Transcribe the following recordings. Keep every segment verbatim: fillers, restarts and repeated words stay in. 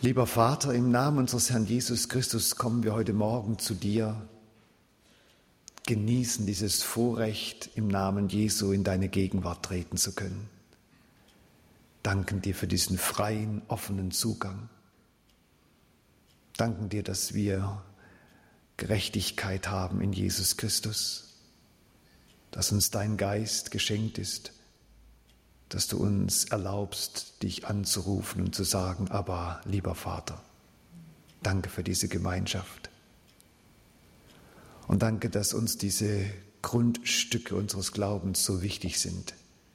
Lieber Vater, im Namen unseres Herrn Jesus Christus kommen wir heute Morgen zu dir, genießen dieses Vorrecht, im Namen Jesu in deine Gegenwart treten zu können. Danken dir für diesen freien, offenen Zugang. Danken dir, dass wir Gerechtigkeit haben in Jesus Christus, dass uns dein Geist geschenkt ist, dass du uns erlaubst, dich anzurufen und zu sagen, aber lieber Vater, danke für diese Gemeinschaft. Und danke, dass uns diese Grundstücke unseres Glaubens so wichtig sind.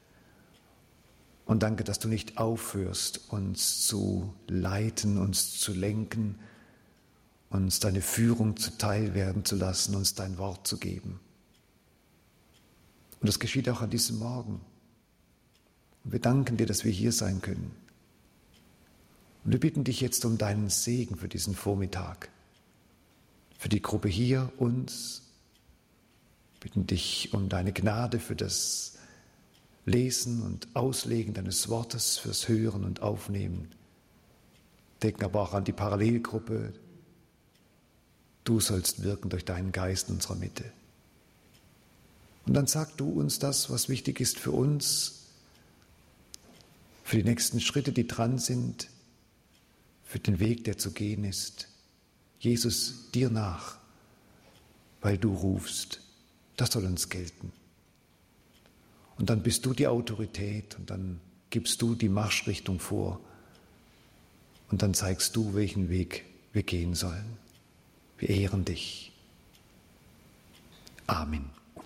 Und danke, dass du nicht aufhörst, uns zu leiten, uns zu lenken, uns deine Führung zuteil werden zu lassen, uns dein Wort zu geben. Und das geschieht auch an diesem Morgen. Und wir danken dir, dass wir hier sein können. Und wir bitten dich jetzt um deinen Segen für diesen Vormittag, für die Gruppe hier, uns. Wir bitten dich um deine Gnade für das Lesen und Auslegen deines Wortes, fürs Hören und Aufnehmen. Denken aber auch an die Parallelgruppe. Du sollst wirken durch deinen Geist in unserer Mitte. Und dann sag du uns das, was wichtig ist für uns, für die nächsten Schritte, die dran sind, für den Weg, der zu gehen ist. Jesus, dir nach, weil du rufst. Das soll uns gelten. Und dann bist du die Autorität und dann gibst du die Marschrichtung vor und dann zeigst du, welchen Weg wir gehen sollen. Wir ehren dich. Amen.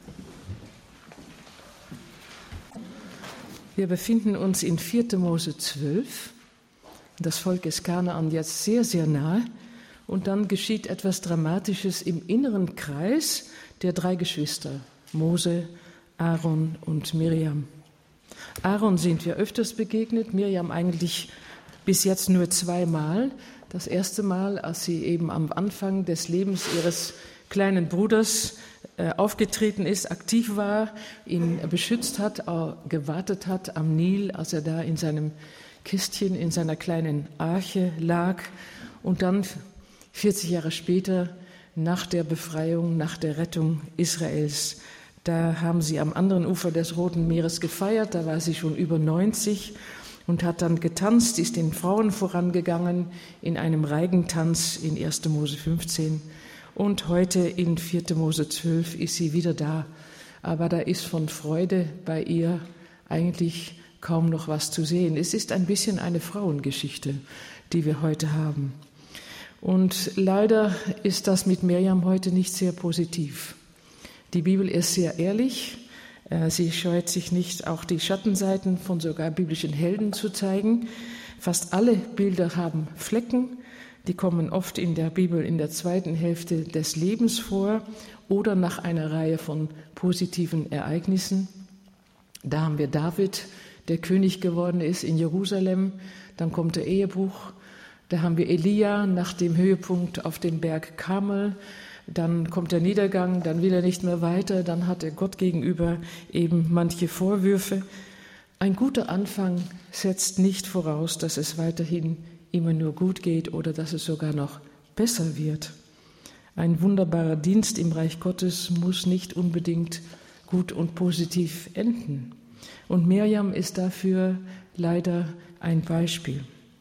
Wir befinden uns in vierter Mose zwölf. Das Volk ist Kanaan jetzt sehr, sehr nahe. Und dann geschieht etwas Dramatisches im inneren Kreis der drei Geschwister, Mose, Aaron und Miriam. Aaron sind wir öfters begegnet, Miriam eigentlich bis jetzt nur zweimal. Das erste Mal, als sie eben am Anfang des Lebens ihres kleinen Bruders aufgetreten ist, aktiv war, ihn beschützt hat, gewartet hat am Nil, als er da in seinem Kistchen, in seiner kleinen Arche lag. Und dann vierzig Jahre später, nach der Befreiung, nach der Rettung Israels, da haben sie am anderen Ufer des Roten Meeres gefeiert, da war sie schon über neunzig und hat dann getanzt, ist den Frauen vorangegangen in einem Reigentanz in erster Mose fünfzehn. Und heute in vierter Mose zwölf ist sie wieder da. Aber da ist von Freude bei ihr eigentlich kaum noch was zu sehen. Es ist ein bisschen eine Frauengeschichte, die wir heute haben. Und leider ist das mit Miriam heute nicht sehr positiv. Die Bibel ist sehr ehrlich. Sie scheut sich nicht, auch die Schattenseiten von sogar biblischen Helden zu zeigen. Fast alle Bilder haben Flecken. Die kommen oft in der Bibel in der zweiten Hälfte des Lebens vor oder nach einer Reihe von positiven Ereignissen. Da haben wir David, der König geworden ist in Jerusalem. Dann kommt der Ehebruch. Da haben wir Elia nach dem Höhepunkt auf dem Berg Karmel. Dann kommt der Niedergang, dann will er nicht mehr weiter. Dann hat er Gott gegenüber eben manche Vorwürfe. Ein guter Anfang setzt nicht voraus, dass es weiterhin immer nur gut geht oder dass es sogar noch besser wird. Ein wunderbarer Dienst im Reich Gottes muss nicht unbedingt gut und positiv enden. Und Miriam ist dafür leider ein Beispiel.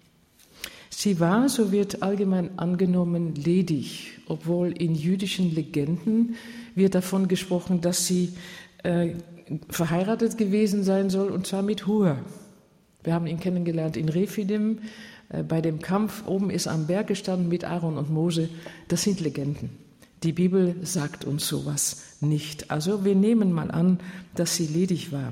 Sie war, so wird allgemein angenommen, ledig, obwohl in jüdischen Legenden wird davon gesprochen, dass sie äh, verheiratet gewesen sein soll, und zwar mit Hur. Wir haben ihn kennengelernt in Rephidim, äh, bei dem Kampf. Oben ist am Berg gestanden mit Aaron und Mose. Das sind Legenden. Die Bibel sagt uns sowas nicht. Also wir nehmen mal an, dass sie ledig war.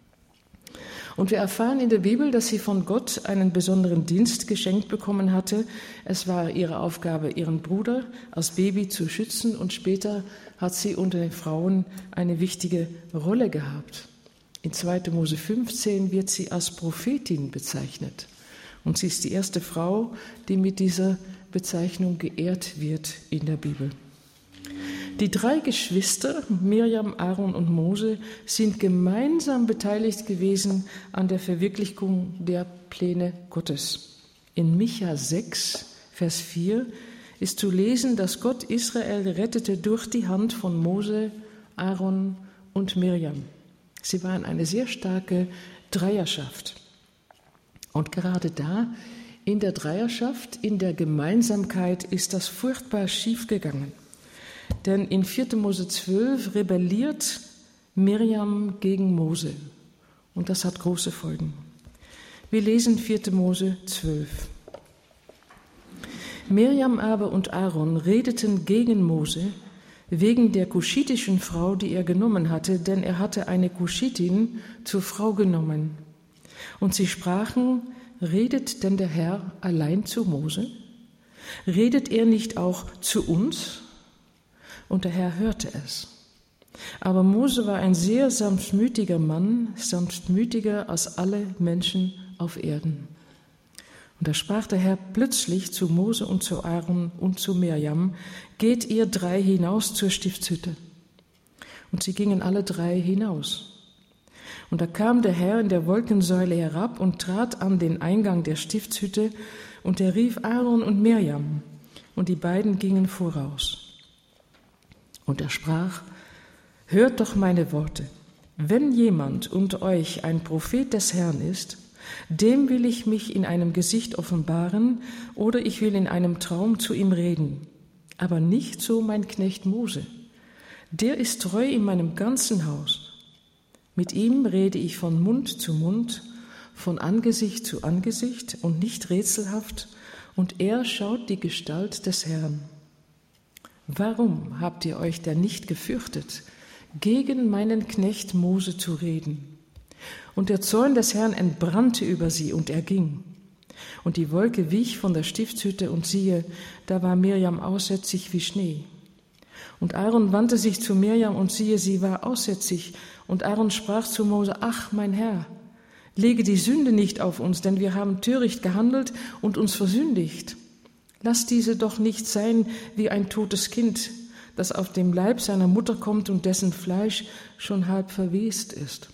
Und wir erfahren in der Bibel, dass sie von Gott einen besonderen Dienst geschenkt bekommen hatte. Es war ihre Aufgabe, ihren Bruder als Baby zu schützen, und später hat sie unter den Frauen eine wichtige Rolle gehabt. In zweiter Mose fünfzehn wird sie als Prophetin bezeichnet. Und sie ist die erste Frau, die mit dieser Bezeichnung geehrt wird in der Bibel. Die drei Geschwister, Miriam, Aaron und Mose, sind gemeinsam beteiligt gewesen an der Verwirklichung der Pläne Gottes. In Micha sechs, Vers vier ist zu lesen, dass Gott Israel rettete durch die Hand von Mose, Aaron und Mirjam. Sie waren eine sehr starke Dreierschaft. Und gerade da, in der Dreierschaft, in der Gemeinsamkeit, ist das furchtbar schief gegangen. Denn in vierter Mose zwölf rebelliert Mirjam gegen Mose. Und das hat große Folgen. Wir lesen vierter Mose zwölf. Mirjam aber und Aaron redeten gegen Mose wegen der kuschitischen Frau, die er genommen hatte, denn er hatte eine Kuschitin zur Frau genommen. Und sie sprachen: Redet denn der Herr allein zu Mose? Redet er nicht auch zu uns? Und der Herr hörte es. Aber Mose war ein sehr sanftmütiger Mann, sanftmütiger als alle Menschen auf Erden. Und da sprach der Herr plötzlich zu Mose und zu Aaron und zu Mirjam: Geht ihr drei hinaus zur Stiftshütte. Und sie gingen alle drei hinaus. Und da kam der Herr in der Wolkensäule herab und trat an den Eingang der Stiftshütte, und er rief Aaron und Mirjam, und die beiden gingen voraus. Und er sprach: Hört doch meine Worte. Wenn jemand unter euch ein Prophet des Herrn ist, dem will ich mich in einem Gesicht offenbaren, oder ich will in einem Traum zu ihm reden. Aber nicht so mein Knecht Mose. Der ist treu in meinem ganzen Haus. Mit ihm rede ich von Mund zu Mund, von Angesicht zu Angesicht und nicht rätselhaft, und er schaut die Gestalt des Herrn. Warum habt ihr euch denn nicht gefürchtet, gegen meinen Knecht Mose zu reden? Und der Zorn des Herrn entbrannte über sie, und er ging. Und die Wolke wich von der Stiftshütte, und siehe, da war Mirjam aussätzig wie Schnee. Und Aaron wandte sich zu Mirjam, und siehe, sie war aussätzig. Und Aaron sprach zu Mose: Ach, mein Herr, lege die Sünde nicht auf uns, denn wir haben töricht gehandelt und uns versündigt. Lass diese doch nicht sein wie ein totes Kind, das auf dem Leib seiner Mutter kommt und dessen Fleisch schon halb verwest ist.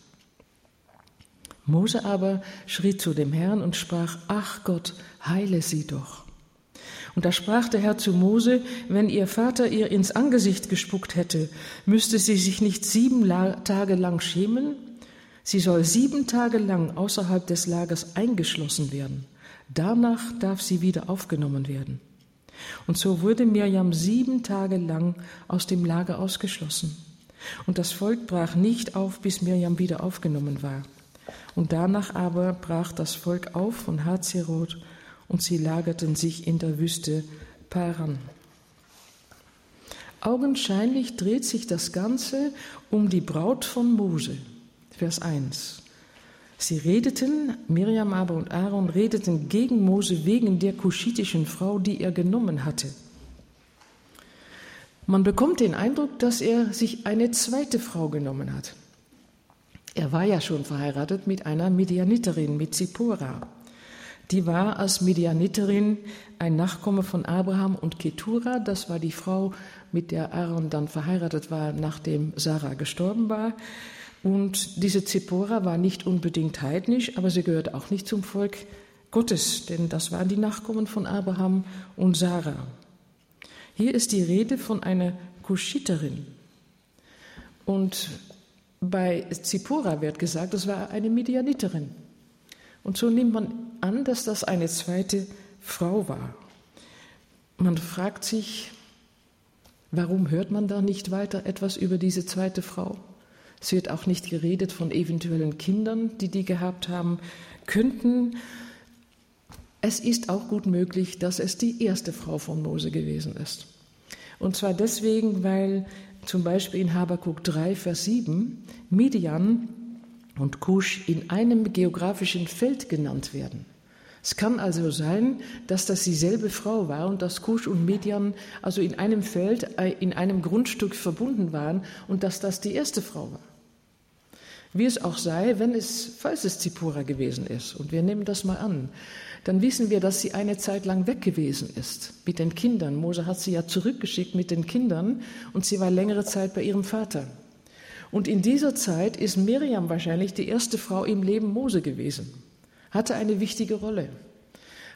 Mose aber schrie zu dem Herrn und sprach: Ach Gott, heile sie doch. Und da sprach der Herr zu Mose: Wenn ihr Vater ihr ins Angesicht gespuckt hätte, müsste sie sich nicht sieben Tage lang schämen? Sie soll sieben Tage lang außerhalb des Lagers eingeschlossen werden. Danach darf sie wieder aufgenommen werden. Und so wurde Mirjam sieben Tage lang aus dem Lager ausgeschlossen. Und das Volk brach nicht auf, bis Mirjam wieder aufgenommen war. Und danach aber brach das Volk auf von Hazeroth, und sie lagerten sich in der Wüste Paran. Augenscheinlich dreht sich das Ganze um die Braut von Mose. Vers eins. Sie redeten, Mirjam aber und Aaron redeten gegen Mose wegen der kuschitischen Frau, die er genommen hatte. Man bekommt den Eindruck, dass er sich eine zweite Frau genommen hat. Er war ja schon verheiratet mit einer Midianiterin, mit Zippora. Die war als Midianiterin ein Nachkomme von Abraham und Ketura. Das war die Frau, mit der Aaron dann verheiratet war, nachdem Sarah gestorben war. Und diese Zippora war nicht unbedingt heidnisch, aber sie gehörte auch nicht zum Volk Gottes, denn das waren die Nachkommen von Abraham und Sarah. Hier ist die Rede von einer Kuschiterin. Und bei Zippora wird gesagt, das war eine Midianiterin. Und so nimmt man an, dass das eine zweite Frau war. Man fragt sich, warum hört man da nicht weiter etwas über diese zweite Frau? Es wird auch nicht geredet von eventuellen Kindern, die die gehabt haben könnten. Es ist auch gut möglich, dass es die erste Frau von Mose gewesen ist. Und zwar deswegen, weil zum Beispiel in Habakuk drei, Vers sieben Midian und Kusch in einem geografischen Feld genannt werden. Es kann also sein, dass das dieselbe Frau war und dass Kusch und Midian also in einem Feld, in einem Grundstück verbunden waren und dass das die erste Frau war. Wie es auch sei, wenn es, falls es Zippora gewesen ist, und wir nehmen das mal an, dann wissen wir, dass sie eine Zeit lang weg gewesen ist mit den Kindern. Mose hat sie ja zurückgeschickt mit den Kindern und sie war längere Zeit bei ihrem Vater. Und in dieser Zeit ist Mirjam wahrscheinlich die erste Frau im Leben Mose gewesen, hatte eine wichtige Rolle,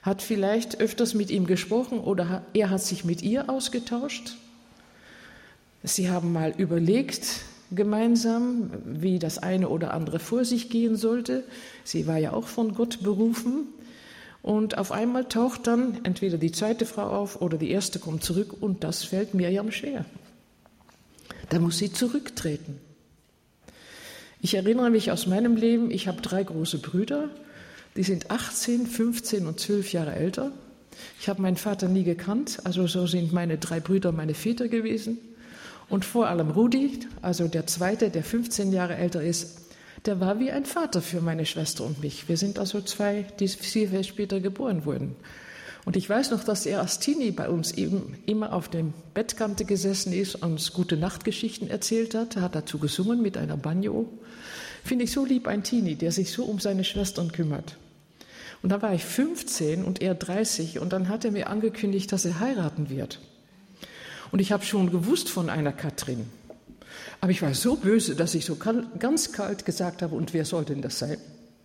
hat vielleicht öfters mit ihm gesprochen oder er hat sich mit ihr ausgetauscht. Sie haben mal überlegt gemeinsam, wie das eine oder andere vor sich gehen sollte. Sie war ja auch von Gott berufen. Und auf einmal taucht dann entweder die zweite Frau auf oder die erste kommt zurück und das fällt Mirjam schwer. Da muss sie zurücktreten. Ich erinnere mich aus meinem Leben, ich habe drei große Brüder, die sind achtzehn, fünfzehn und zwölf Jahre älter. Ich habe meinen Vater nie gekannt, also so sind meine drei Brüder meine Väter gewesen. Und vor allem Rudi, also der zweite, der fünfzehn Jahre älter ist, der war wie ein Vater für meine Schwester und mich. Wir sind also zwei, die viel, viel später geboren wurden. Und ich weiß noch, dass er als Teenie bei uns eben immer auf der Bettkante gesessen ist und uns gute Nachtgeschichten erzählt hat. Er hat dazu gesungen mit einer Banjo. Finde ich so lieb, ein Teenie, der sich so um seine Schwestern kümmert. Und da war ich fünfzehn und er dreißig und dann hat er mir angekündigt, dass er heiraten wird. Und ich habe schon gewusst von einer Katrin. Aber ich war so böse, dass ich so ganz kalt gesagt habe, und wer soll denn das sein?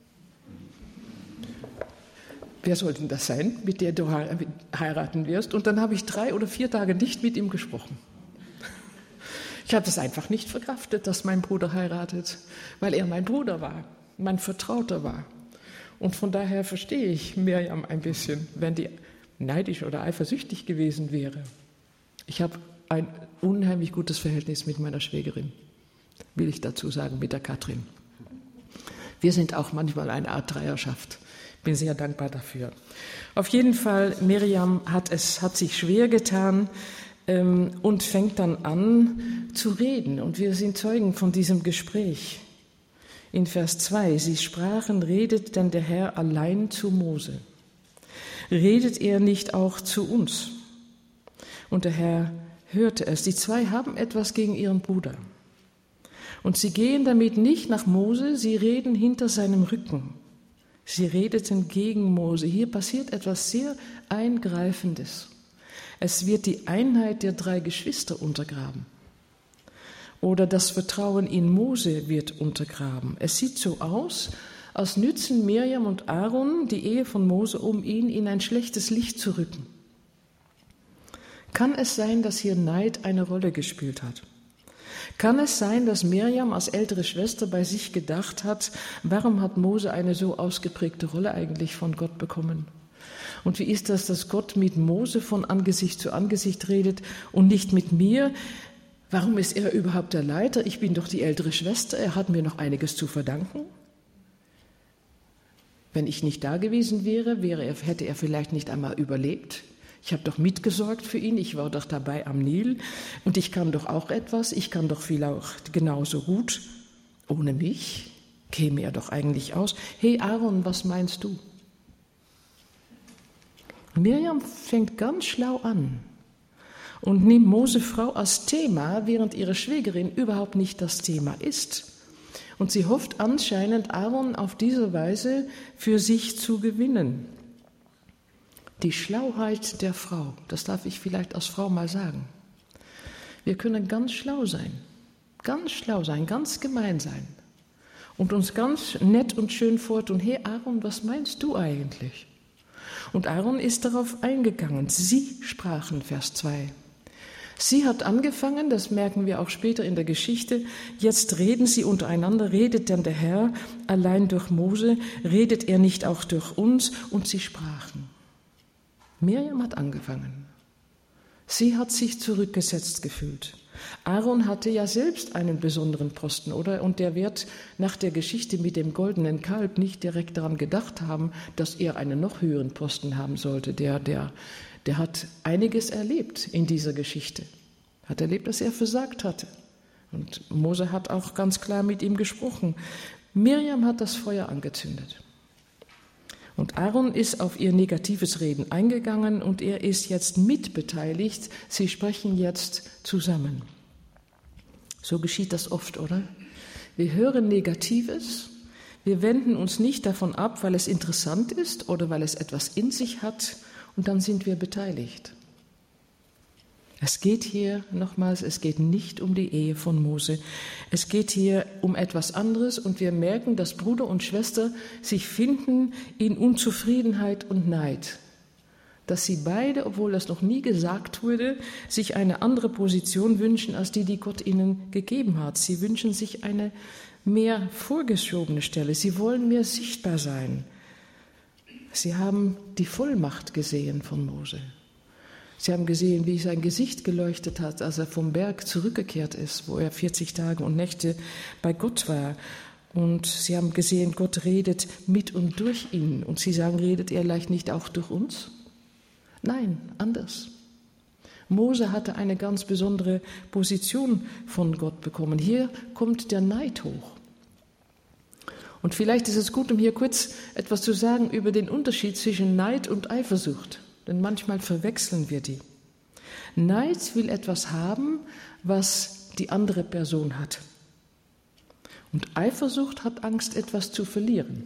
Wer soll denn das sein, mit der du heiraten wirst? Und dann habe ich drei oder vier Tage nicht mit ihm gesprochen. Ich habe das einfach nicht verkraftet, dass mein Bruder heiratet, weil er mein Bruder war, mein Vertrauter war. Und von daher verstehe ich Mirjam ein bisschen, wenn die neidisch oder eifersüchtig gewesen wäre. Ich habe ein unheimlich gutes Verhältnis mit meiner Schwägerin, will ich dazu sagen, mit der Katrin. Wir sind auch manchmal eine Art Dreierschaft. Bin sehr dankbar dafür. Auf jeden Fall, Mirjam hat es, hat sich schwer getan ähm, und fängt dann an zu reden. Und wir sind Zeugen von diesem Gespräch. In Vers zwei, sie sprachen, redet denn der Herr allein zu Mose? Redet er nicht auch zu uns? Und der Herr hörte es. Die zwei haben etwas gegen ihren Bruder. Und sie gehen damit nicht nach Mose, sie reden hinter seinem Rücken. Sie redeten gegen Mose. Hier passiert etwas sehr Eingreifendes. Es wird die Einheit der drei Geschwister untergraben. Oder das Vertrauen in Mose wird untergraben. Es sieht so aus, als nützen Mirjam und Aaron die Ehe von Mose, um ihn in ein schlechtes Licht zu rücken. Kann es sein, dass hier Neid eine Rolle gespielt hat? Kann es sein, dass Mirjam als ältere Schwester bei sich gedacht hat, warum hat Mose eine so ausgeprägte Rolle eigentlich von Gott bekommen? Und wie ist das, dass Gott mit Mose von Angesicht zu Angesicht redet und nicht mit mir? Warum ist er überhaupt der Leiter? Ich bin doch die ältere Schwester, er hat mir noch einiges zu verdanken. Wenn ich nicht da gewesen wäre, wäre er, hätte er vielleicht nicht einmal überlebt. Ich habe doch mitgesorgt für ihn, ich war doch dabei am Nil und ich kann doch auch etwas, ich kann doch vielleicht genauso gut. Ohne mich käme er doch eigentlich aus. Hey Aaron, was meinst du? Mirjam fängt ganz schlau an und nimmt Mose Frau als Thema, während ihre Schwägerin überhaupt nicht das Thema ist. Und sie hofft anscheinend, Aaron auf diese Weise für sich zu gewinnen. Die Schlauheit der Frau, das darf ich vielleicht als Frau mal sagen. Wir können ganz schlau sein, ganz schlau sein, ganz gemein sein und uns ganz nett und schön vortun. Hey Aaron, was meinst du eigentlich? Und Aaron ist darauf eingegangen. Sie sprachen, Vers zwei. Sie hat angefangen, das merken wir auch später in der Geschichte, jetzt reden sie untereinander, redet denn der Herr allein durch Mose, redet er nicht auch durch uns? Und sie sprachen. Mirjam hat angefangen. Sie hat sich zurückgesetzt gefühlt. Aaron hatte ja selbst einen besonderen Posten, oder? Und der wird nach der Geschichte mit dem goldenen Kalb nicht direkt daran gedacht haben, dass er einen noch höheren Posten haben sollte. Der, der, der hat einiges erlebt in dieser Geschichte. Hat erlebt, dass er versagt hatte. Und Mose hat auch ganz klar mit ihm gesprochen. Mirjam hat das Feuer angezündet. Und Aaron ist auf ihr negatives Reden eingegangen und er ist jetzt mitbeteiligt. Sie sprechen jetzt zusammen. So geschieht das oft, oder? Wir hören Negatives, wir wenden uns nicht davon ab, weil es interessant ist oder weil es etwas in sich hat und dann sind wir beteiligt. Es geht hier, nochmals, es geht nicht um die Ehe von Mose. Es geht hier um etwas anderes und wir merken, dass Bruder und Schwester sich finden in Unzufriedenheit und Neid. dass sie beide, obwohl das noch nie gesagt wurde, sich eine andere Position wünschen als die, die Gott ihnen gegeben hat. Sie wünschen sich eine mehr vorgeschobene Stelle. Sie wollen mehr sichtbar sein. Sie haben die Vollmacht gesehen von Mose. Sie haben gesehen, wie sein Gesicht geleuchtet hat, als er vom Berg zurückgekehrt ist, wo er vierzig Tage und Nächte bei Gott war. Und sie haben gesehen, Gott redet mit und durch ihn. Und sie sagen, redet er vielleicht nicht auch durch uns? Nein, anders. Mose hatte eine ganz besondere Position von Gott bekommen. Hier kommt der Neid hoch. Und vielleicht ist es gut, um hier kurz etwas zu sagen über den Unterschied zwischen Neid und Eifersucht. Denn manchmal verwechseln wir die. Neid will etwas haben, was die andere Person hat. Und Eifersucht hat Angst, etwas zu verlieren.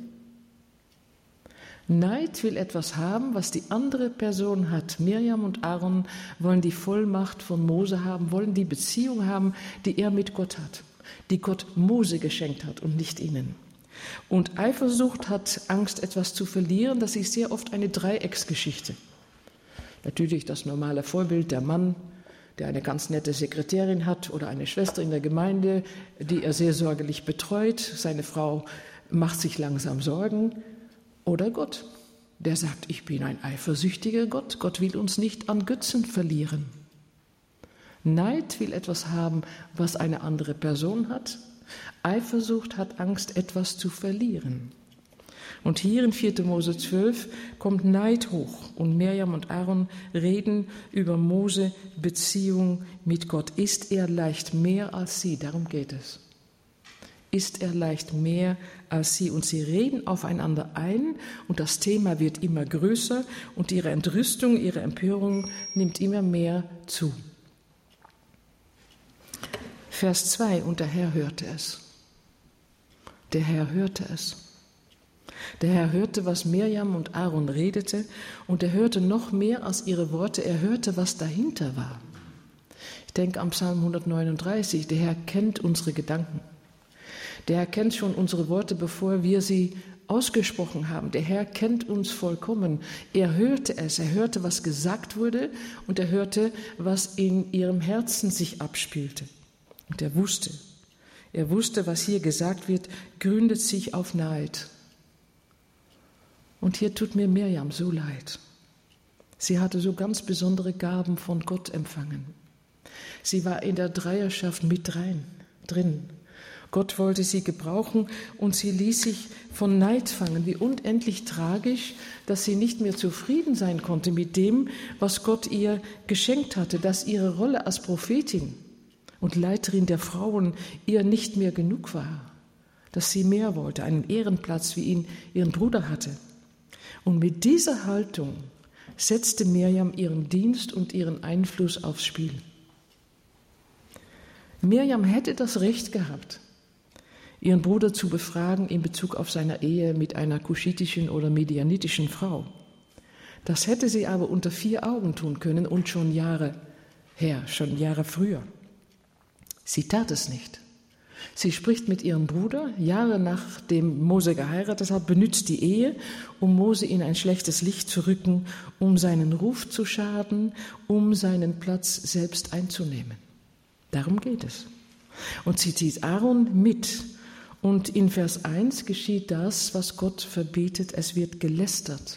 Neid will etwas haben, was die andere Person hat. Mirjam und Aaron wollen die Vollmacht von Mose haben, wollen die Beziehung haben, die er mit Gott hat, die Gott Mose geschenkt hat und nicht ihnen. Und Eifersucht hat Angst, etwas zu verlieren. Das ist sehr oft eine Dreiecksgeschichte. Natürlich das normale Vorbild, der Mann, der eine ganz nette Sekretärin hat oder eine Schwester in der Gemeinde, die er sehr sorglich betreut. Seine Frau macht sich langsam Sorgen. Oder Gott, der sagt, ich bin ein eifersüchtiger Gott. Gott will uns nicht an Götzen verlieren. Neid will etwas haben, was eine andere Person hat. Eifersucht hat Angst, etwas zu verlieren. Und hier in vierter Mose zwölf kommt Neid hoch und Mirjam und Aaron reden über Mose Beziehung mit Gott. Ist er leicht mehr als sie? Darum geht es. Ist er leicht mehr als sie? Und sie reden aufeinander ein und das Thema wird immer größer und ihre Entrüstung, ihre Empörung nimmt immer mehr zu. Vers zwei, und der Herr hörte es. Der Herr hörte es. Der Herr hörte, was Mirjam und Aaron redete, und er hörte noch mehr als ihre Worte, er hörte, was dahinter war. Ich denke am Psalm hundertneununddreißig, der Herr kennt unsere Gedanken. Der Herr kennt schon unsere Worte, bevor wir sie ausgesprochen haben. Der Herr kennt uns vollkommen. Er hörte es, er hörte, was gesagt wurde, und er hörte, was in ihrem Herzen sich abspielte. Und er wusste, er wusste, was hier gesagt wird, gründet sich auf Neid. Und hier tut mir Mirjam so leid. Sie hatte so ganz besondere Gaben von Gott empfangen. Sie war in der Dreierschaft mit rein, drin. Gott wollte sie gebrauchen und sie ließ sich von Neid fangen. Wie unendlich tragisch, dass sie nicht mehr zufrieden sein konnte mit dem, was Gott ihr geschenkt hatte, dass ihre Rolle als Prophetin und Leiterin der Frauen ihr nicht mehr genug war, dass sie mehr wollte, einen Ehrenplatz, wie ihn ihren Bruder hatte. Und mit dieser Haltung setzte Mirjam ihren Dienst und ihren Einfluss aufs Spiel. Mirjam hätte das Recht gehabt, ihren Bruder zu befragen in Bezug auf seine Ehe mit einer kuschitischen oder medianitischen Frau. Das hätte sie aber unter vier Augen tun können und schon Jahre her, schon Jahre früher. Sie tat es nicht. Sie spricht mit ihrem Bruder, Jahre nachdem Mose geheiratet hat, benutzt die Ehe, um Mose in ein schlechtes Licht zu rücken, um seinen Ruf zu schaden, um seinen Platz selbst einzunehmen. Darum geht es. Und sie zieht Aaron mit. Und in Vers eins geschieht das, was Gott verbietet. Es wird gelästert.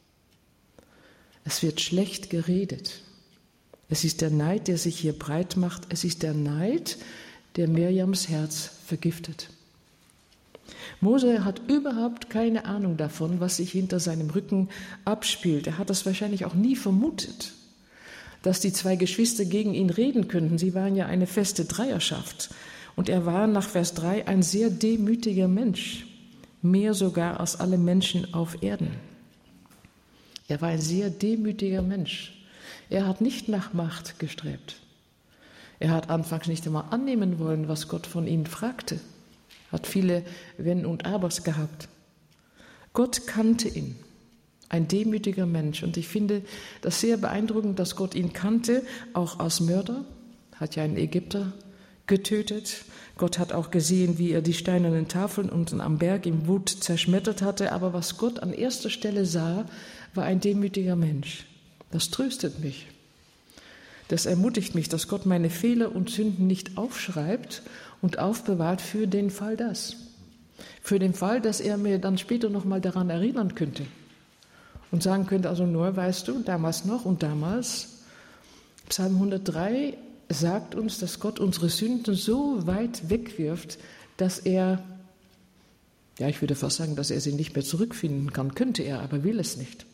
Es wird schlecht geredet. Es ist der Neid, der sich hier breit macht. Es ist der Neid, der Mirjams Herz vergiftet. Mose hat überhaupt keine Ahnung davon, was sich hinter seinem Rücken abspielt. Er hat das wahrscheinlich auch nie vermutet, dass die zwei Geschwister gegen ihn reden könnten. Sie waren ja eine feste Dreierschaft. Und er war nach Vers drei ein sehr demütiger Mensch, mehr sogar als alle Menschen auf Erden. Er war ein sehr demütiger Mensch. Er hat nicht nach Macht gestrebt. Er hat anfangs nicht einmal annehmen wollen, was Gott von ihm fragte. Hat viele Wenn und Abers gehabt. Gott kannte ihn, ein demütiger Mensch. Und ich finde das sehr beeindruckend, dass Gott ihn kannte, auch als Mörder. Hat ja einen Ägypter getötet. Gott hat auch gesehen, wie er die steinernen Tafeln unten am Berg im Wut zerschmettert hatte. Aber was Gott an erster Stelle sah, war ein demütiger Mensch. Das tröstet mich. Das ermutigt mich, dass Gott meine Fehler und Sünden nicht aufschreibt und aufbewahrt für den Fall das. Für den Fall, dass er mir dann später nochmal daran erinnern könnte und sagen könnte, also nur, weißt du, damals noch und damals. Psalm hundertdrei sagt uns, dass Gott unsere Sünden so weit wegwirft, dass er, ja, ich würde fast sagen, dass er sie nicht mehr zurückfinden kann. Könnte er, aber will es nicht.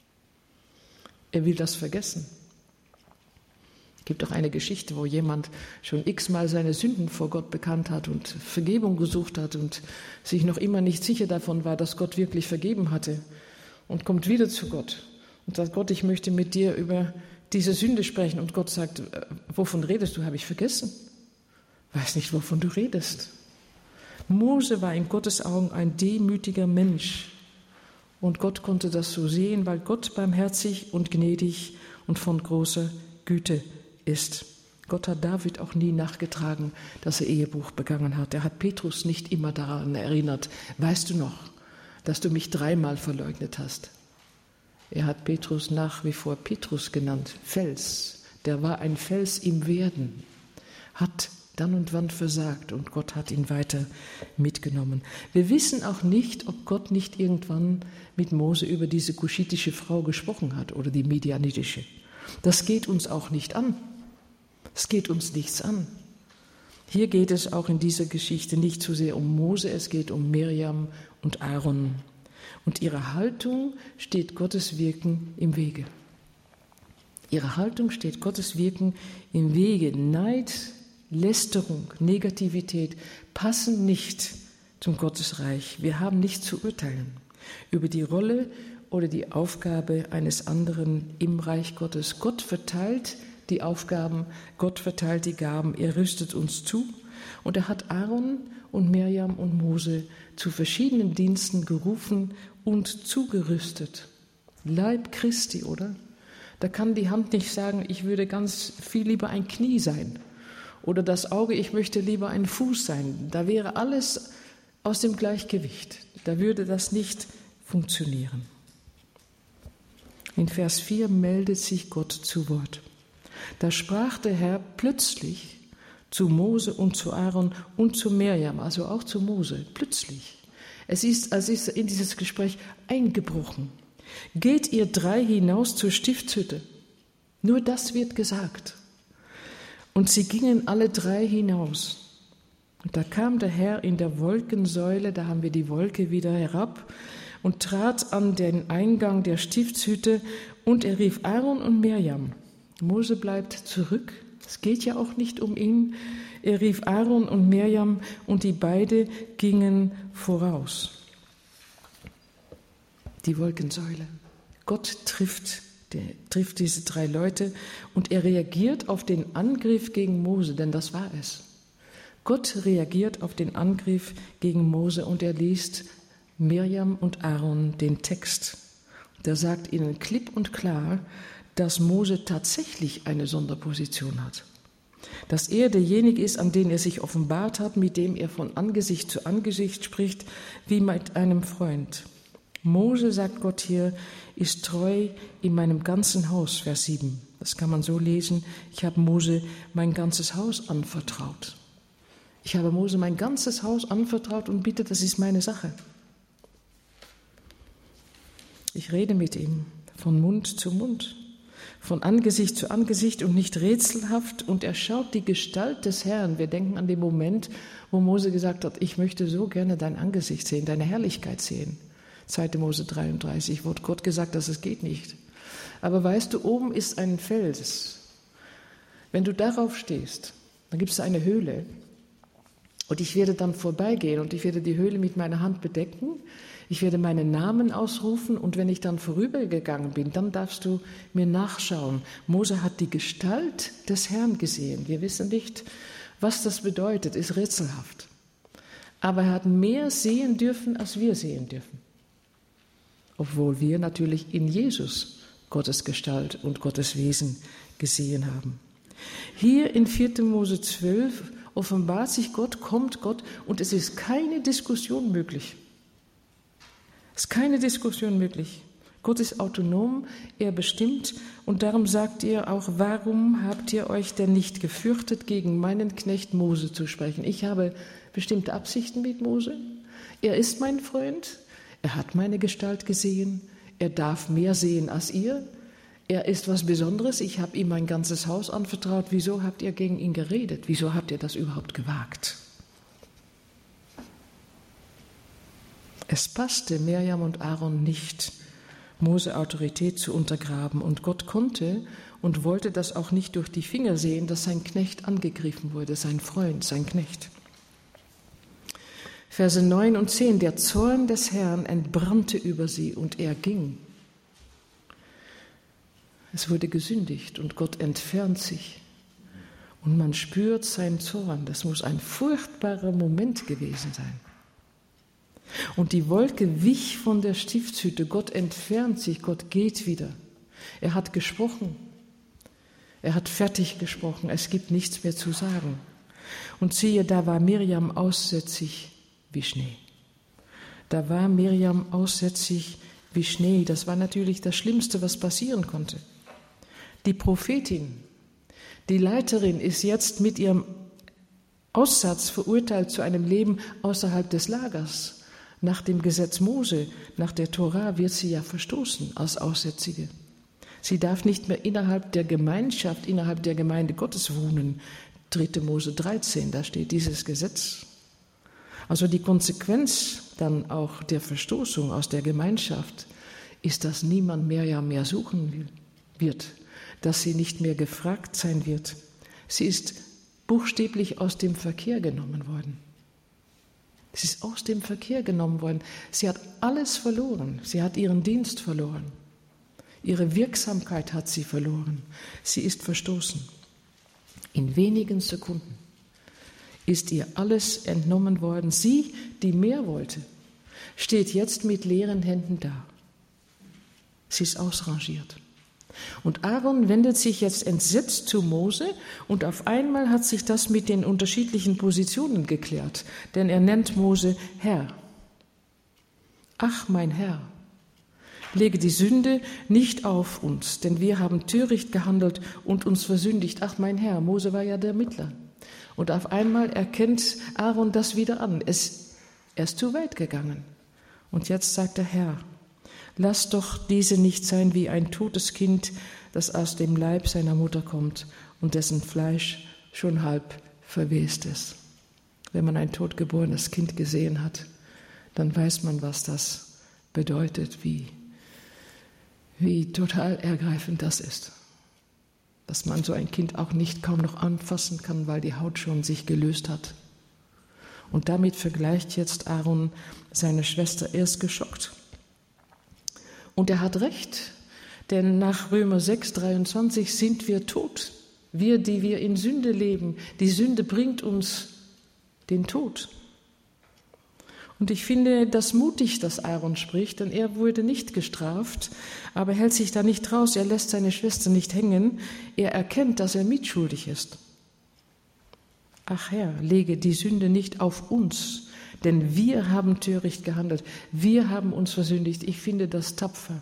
Er will das vergessen. Es gibt auch eine Geschichte, wo jemand schon x-mal seine Sünden vor Gott bekannt hat und Vergebung gesucht hat und sich noch immer nicht sicher davon war, dass Gott wirklich vergeben hatte und kommt wieder zu Gott und sagt, Gott, ich möchte mit dir über diese Sünde sprechen. Und Gott sagt, wovon redest du? Habe ich vergessen. Weiß nicht, wovon du redest. Mose war in Gottes Augen ein demütiger Mensch und Gott konnte das so sehen, weil Gott barmherzig und gnädig und von großer Güte ist. Gott hat David auch nie nachgetragen, dass er Ehebruch begangen hat. Er hat Petrus nicht immer daran erinnert. Weißt du noch, dass du mich dreimal verleugnet hast? Er hat Petrus nach wie vor Petrus genannt, Fels. Der war ein Fels im Werden, hat dann und wann versagt und Gott hat ihn weiter mitgenommen. Wir wissen auch nicht, ob Gott nicht irgendwann mit Mose über diese kuschitische Frau gesprochen hat oder die midianitische. Das geht uns auch nicht an. Es geht uns nichts an. Hier geht es auch in dieser Geschichte nicht so sehr um Mose, es geht um Mirjam und Aaron. Und ihre Haltung steht Gottes Wirken im Wege. Ihre Haltung steht Gottes Wirken im Wege. Neid, Lästerung, Negativität passen nicht zum Gottesreich. Wir haben nicht zu urteilen über die Rolle oder die Aufgabe eines anderen im Reich Gottes. Gott verteilt die Aufgaben, Gott verteilt die Gaben, er rüstet uns zu und er hat Aaron und Mirjam und Mose zu verschiedenen Diensten gerufen und zugerüstet. Leib Christi, oder? Da kann die Hand nicht sagen, ich würde ganz viel lieber ein Knie sein oder das Auge, ich möchte lieber ein Fuß sein. Da wäre alles aus dem Gleichgewicht. Da würde das nicht funktionieren. In Vers vier meldet sich Gott zu Wort. Da sprach der Herr plötzlich zu Mose und zu Aaron und zu Mirjam, also auch zu Mose, plötzlich. Es ist, als ist in dieses Gespräch eingebrochen. Geht ihr drei hinaus zur Stiftshütte. Nur das wird gesagt. Und sie gingen alle drei hinaus. Und da kam der Herr in der Wolkensäule, da haben wir die Wolke wieder herab, und trat an den Eingang der Stiftshütte und er rief Aaron und Mirjam. Mose bleibt zurück, es geht ja auch nicht um ihn. Er rief Aaron und Mirjam und die beide gingen voraus. Die Wolkensäule. Gott trifft, der, trifft diese drei Leute und er reagiert auf den Angriff gegen Mose, denn das war es. Gott reagiert auf den Angriff gegen Mose und er liest Mirjam und Aaron den Text. Der sagt ihnen klipp und klar, dass Mose tatsächlich eine Sonderposition hat. Dass er derjenige ist, an den er sich offenbart hat, mit dem er von Angesicht zu Angesicht spricht, wie mit einem Freund. Mose, sagt Gott hier, ist treu in meinem ganzen Haus, Vers sieben. Das kann man so lesen, ich habe Mose mein ganzes Haus anvertraut. Ich habe Mose mein ganzes Haus anvertraut und bitte, das ist meine Sache. Ich rede mit ihm von Mund zu Mund, von Angesicht zu Angesicht und nicht rätselhaft und er schaut die Gestalt des Herrn. Wir denken an den Moment, wo Mose gesagt hat, ich möchte so gerne dein Angesicht sehen, deine Herrlichkeit sehen. zweiter Mose dreiunddreißig wurde Gott gesagt, dass es geht nicht. Aber weißt du, oben ist ein Fels. Wenn du darauf stehst, dann gibt es eine Höhle und ich werde dann vorbeigehen und ich werde die Höhle mit meiner Hand bedecken. Ich werde meinen Namen ausrufen und wenn ich dann vorübergegangen bin, dann darfst du mir nachschauen. Mose hat die Gestalt des Herrn gesehen. Wir wissen nicht, was das bedeutet, ist rätselhaft. Aber er hat mehr sehen dürfen, als wir sehen dürfen. Obwohl wir natürlich in Jesus Gottes Gestalt und Gottes Wesen gesehen haben. Hier in vierter Mose zwölf offenbart sich Gott, kommt Gott und es ist keine Diskussion möglich. Es ist keine Diskussion möglich. Gott ist autonom, er bestimmt und darum sagt er auch, warum habt ihr euch denn nicht gefürchtet, gegen meinen Knecht Mose zu sprechen? Ich habe bestimmte Absichten mit Mose. Er ist mein Freund, er hat meine Gestalt gesehen, er darf mehr sehen als ihr. Er ist was Besonderes, ich habe ihm mein ganzes Haus anvertraut. Wieso habt ihr gegen ihn geredet? Wieso habt ihr das überhaupt gewagt? Es passte Mirjam und Aaron nicht, Mose Autorität zu untergraben. Und Gott konnte und wollte das auch nicht durch die Finger sehen, dass sein Knecht angegriffen wurde, sein Freund, sein Knecht. Verse neun und zehn, der Zorn des Herrn entbrannte über sie und er ging. Es wurde gesündigt und Gott entfernt sich und man spürt seinen Zorn. Das muss ein furchtbarer Moment gewesen sein. Und die Wolke wich von der Stiftshütte. Gott entfernt sich, Gott geht wieder. Er hat gesprochen. Er hat fertig gesprochen. Es gibt nichts mehr zu sagen. Und siehe, da war Mirjam aussätzig wie Schnee. Da war Mirjam aussätzig wie Schnee. Das war natürlich das Schlimmste, was passieren konnte. Die Prophetin, die Leiterin, ist jetzt mit ihrem Aussatz verurteilt zu einem Leben außerhalb des Lagers. Nach dem Gesetz Mose, nach der Tora, wird sie ja verstoßen als Aussätzige. Sie darf nicht mehr innerhalb der Gemeinschaft, innerhalb der Gemeinde Gottes wohnen. dritte Mose dreizehn, da steht dieses Gesetz. Also die Konsequenz dann auch der Verstoßung aus der Gemeinschaft ist, dass niemand mehr ja mehr suchen wird, dass sie nicht mehr gefragt sein wird. Sie ist buchstäblich aus dem Verkehr genommen worden. Sie ist aus dem Verkehr genommen worden. Sie hat alles verloren. Sie hat ihren Dienst verloren. Ihre Wirksamkeit hat sie verloren. Sie ist verstoßen. In wenigen Sekunden ist ihr alles entnommen worden. Sie, die mehr wollte, steht jetzt mit leeren Händen da. Sie ist ausrangiert. Und Aaron wendet sich jetzt entsetzt zu Mose und auf einmal hat sich das mit den unterschiedlichen Positionen geklärt, denn er nennt Mose Herr. Ach, mein Herr, lege die Sünde nicht auf uns, denn wir haben töricht gehandelt und uns versündigt. Ach, mein Herr, Mose war ja der Mittler. Und auf einmal erkennt Aaron das wieder an. Es, er ist zu weit gegangen. Und jetzt sagt der Herr, lass doch diese nicht sein wie ein totes Kind, das aus dem Leib seiner Mutter kommt und dessen Fleisch schon halb verwest ist. Wenn man ein totgeborenes Kind gesehen hat, dann weiß man, was das bedeutet, wie, wie total ergreifend das ist. Dass man so ein Kind auch nicht kaum noch anfassen kann, weil die Haut schon sich gelöst hat. Und damit vergleicht jetzt Aaron seine Schwester. Er ist geschockt. Und er hat recht, denn nach Römer sechs, dreiundzwanzig sind wir tot. Wir, die wir in Sünde leben. Die Sünde bringt uns den Tod. Und ich finde das mutig, dass Aaron spricht, denn er wurde nicht gestraft, aber hält sich da nicht raus. Er lässt seine Schwester nicht hängen. Er erkennt, dass er mitschuldig ist. Ach Herr, lege die Sünde nicht auf uns, denn wir haben töricht gehandelt, wir haben uns versündigt. Ich finde das tapfer.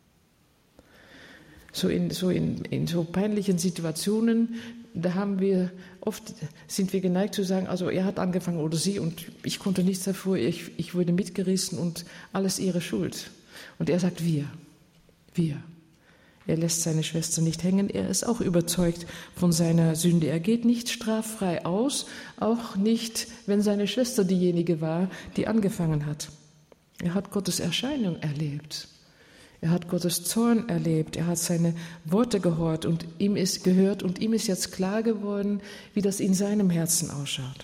So in, so in, in so peinlichen Situationen, da haben wir oft, sind wir geneigt zu sagen, also er hat angefangen oder sie und ich konnte nichts dafür, ich, ich wurde mitgerissen und alles ihre Schuld. Und er sagt wir, wir. Er lässt seine Schwester nicht hängen, er ist auch überzeugt von seiner Sünde. Er geht nicht straffrei aus, auch nicht, wenn seine Schwester diejenige war, die angefangen hat. Er hat Gottes Erscheinung erlebt. Er hat Gottes Zorn erlebt. Er hat seine Worte gehört und ihm ist gehört und ihm ist jetzt klar geworden, wie das in seinem Herzen ausschaut.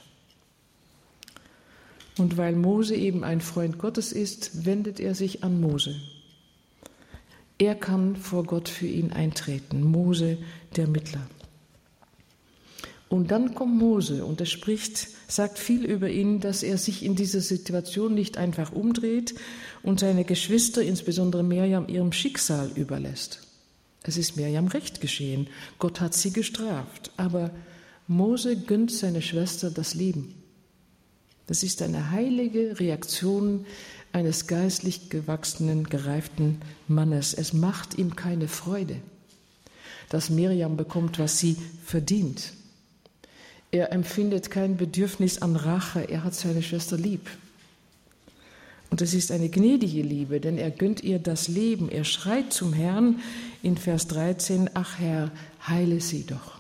Und weil Mose eben ein Freund Gottes ist, wendet er sich an Mose. Er kann vor Gott für ihn eintreten, Mose, der Mittler. Und dann kommt Mose und er spricht, sagt viel über ihn, dass er sich in dieser Situation nicht einfach umdreht und seine Geschwister, insbesondere Mirjam, ihrem Schicksal überlässt. Es ist Mirjam recht geschehen, Gott hat sie gestraft, aber Mose gönnt seiner Schwester das Leben. Das ist eine heilige Reaktion eines geistlich gewachsenen, gereiften Mannes. Es macht ihm keine Freude, dass Mirjam bekommt, was sie verdient. Er empfindet kein Bedürfnis an Rache, er hat seine Schwester lieb. Und es ist eine gnädige Liebe, denn er gönnt ihr das Leben. Er schreit zum Herrn in Vers dreizehn, ach Herr, heile sie doch.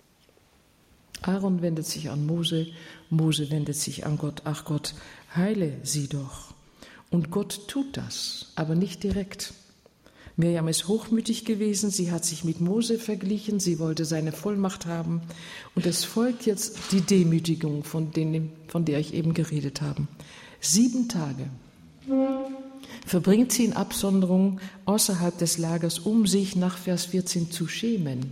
Aaron wendet sich an Mose, Mose wendet sich an Gott, ach Gott, heile sie doch. Und Gott tut das, aber nicht direkt. Mirjam ist hochmütig gewesen, sie hat sich mit Mose verglichen, sie wollte seine Vollmacht haben. Und es folgt jetzt die Demütigung, von, denen, von der ich eben geredet habe. Sieben Tage verbringt sie in Absonderung außerhalb des Lagers, um sich nach Vers vierzehn zu schämen.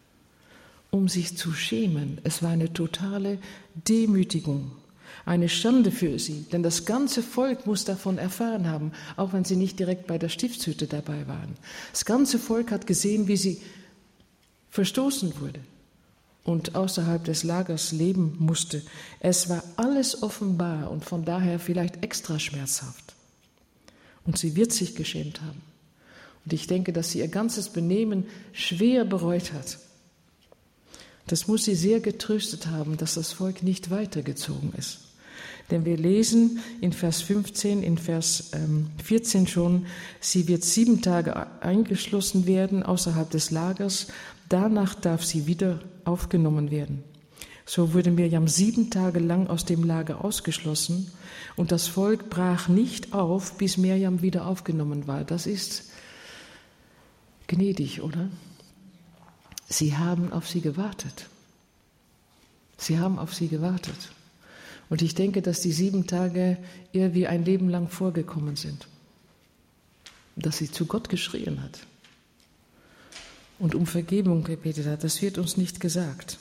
Um sich zu schämen. Es war eine totale Demütigung, eine Schande für sie, denn das ganze Volk muss davon erfahren haben, auch wenn sie nicht direkt bei der Stiftshütte dabei waren. Das ganze Volk hat gesehen, wie sie verstoßen wurde und außerhalb des Lagers leben musste. Es war alles offenbar und von daher vielleicht extra schmerzhaft. Und sie wird sich geschämt haben. Und ich denke, dass sie ihr ganzes Benehmen schwer bereut hat. Das muss sie sehr getröstet haben, dass das Volk nicht weitergezogen ist. Denn wir lesen in Vers fünfzehn, in Vers vierzehn schon, sie wird sieben Tage eingeschlossen werden außerhalb des Lagers, danach darf sie wieder aufgenommen werden. So wurde Mirjam sieben Tage lang aus dem Lager ausgeschlossen und das Volk brach nicht auf, bis Mirjam wieder aufgenommen war. Das ist gnädig, oder? Sie haben auf sie gewartet. Sie haben auf sie gewartet. Und ich denke, dass die sieben Tage ihr wie ein Leben lang vorgekommen sind. Dass sie zu Gott geschrien hat und um Vergebung gebetet hat. Das wird uns nicht gesagt.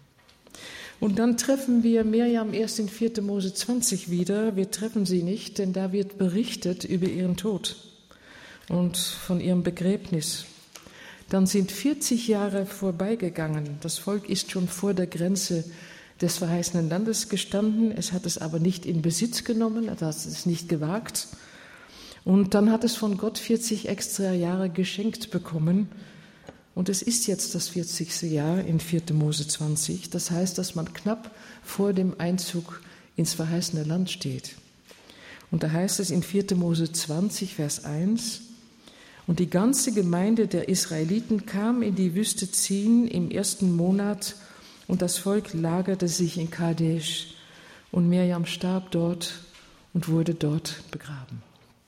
Und dann treffen wir Mirjam erst in vierter Mose zwanzig wieder. Wir treffen sie nicht, denn da wird berichtet über ihren Tod und von ihrem Begräbnis. Dann sind vierzig Jahre vorbeigegangen. Das Volk ist schon vor der Grenze des verheißenen Landes gestanden. Es hat es aber nicht in Besitz genommen, es hat es nicht gewagt. Und dann hat es von Gott vierzig extra Jahre geschenkt bekommen. Und es ist jetzt das vierzigste Jahr in vierter Mose zwanzig. Das heißt, dass man knapp vor dem Einzug ins verheißene Land steht. Und da heißt es in vierter Mose zwanzig, Vers eins, und die ganze Gemeinde der Israeliten kam in die Wüste Zin im ersten Monat, und das Volk lagerte sich in Kadesh, und Mirjam starb dort und wurde dort begraben.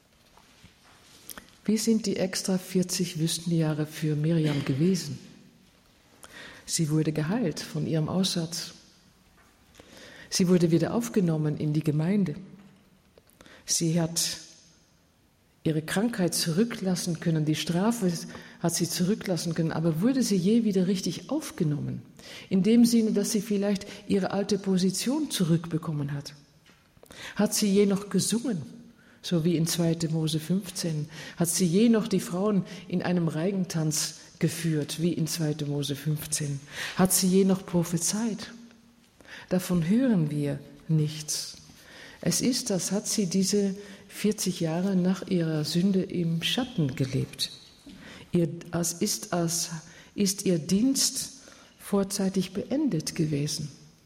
Wie sind die extra vierzig Wüstenjahre für Mirjam gewesen? Sie wurde geheilt von ihrem Aussatz. Sie wurde wieder aufgenommen in die Gemeinde. Sie hat ihre Krankheit zurücklassen können, die Strafe hat sie zurücklassen können, aber wurde sie je wieder richtig aufgenommen? In dem Sinne, dass sie vielleicht ihre alte Position zurückbekommen hat. Hat sie je noch gesungen? So wie in zweiter Mose fünfzehn. Hat sie je noch die Frauen in einem Reigentanz geführt, wie in zweiter Mose fünfzehn? Hat sie je noch prophezeit? Davon hören wir nichts. Es ist, als hat sie diese vierzig Jahre nach ihrer Sünde im Schatten gelebt. Ihr, als ist, als ist ihr Dienst vorzeitig beendet gewesen.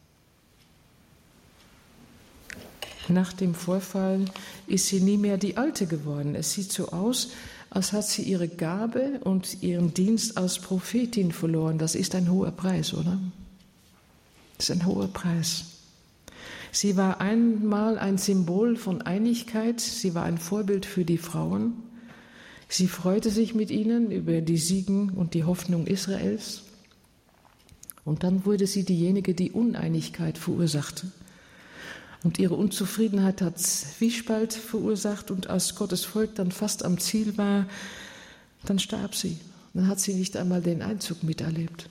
Nach dem Vorfall ist sie nie mehr die Alte geworden. Es sieht so aus, als hat sie ihre Gabe und ihren Dienst als Prophetin verloren. Das ist ein hoher Preis, oder? Das ist ein hoher Preis. Sie war einmal ein Symbol von Einigkeit. Sie war ein Vorbild für die Frauen. Sie freute sich mit ihnen über die Siegen und die Hoffnung Israels. Und dann wurde sie diejenige, die Uneinigkeit verursachte. Und ihre Unzufriedenheit hat Zwiespalt verursacht, und als Gottes Volk dann fast am Ziel war, dann starb sie. Dann hat sie nicht einmal den Einzug miterlebt.